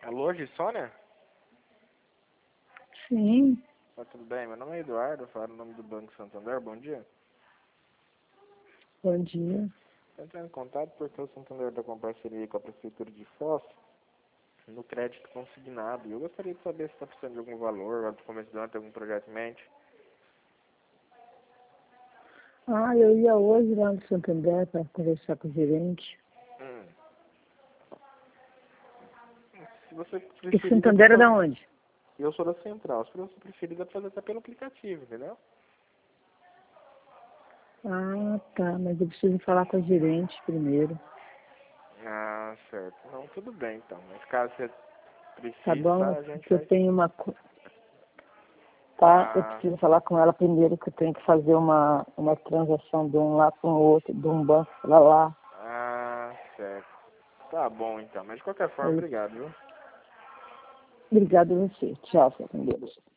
Alô, Gissônia? Sim, Tudo bem? Meu nome é Eduardo, falo no nome do Banco Santander. Bom dia. bom dia. Estou entrando em contato porque o Santander está com parceria com a Prefeitura de Foz no crédito consignado. E eu gostaria de saber se está precisando de algum valor, lá do começo do ano, tem algum projeto em mente. Eu ia hoje lá no Santander para conversar com o gerente. Hum. Se você E preferir, dá Santander é pra da fazer. onde? Eu sou da Central. Se você preferir, dá pra fazer até pelo aplicativo, entendeu? Ah, tá, mas eu preciso falar com a gerente primeiro. Ah, certo. Não, tudo bem então. Mas caso você Tá precise, tá? bom? A gente Porque eu faz. tenho uma... Tá, eu Ah, preciso falar com ela primeiro, que eu tenho que fazer uma transação de um lá para o outro, de um banco para lá. certo. Tá bom então. Mas de qualquer forma, Aí, obrigado, viu? obrigado a você. Tchau, seu Deus.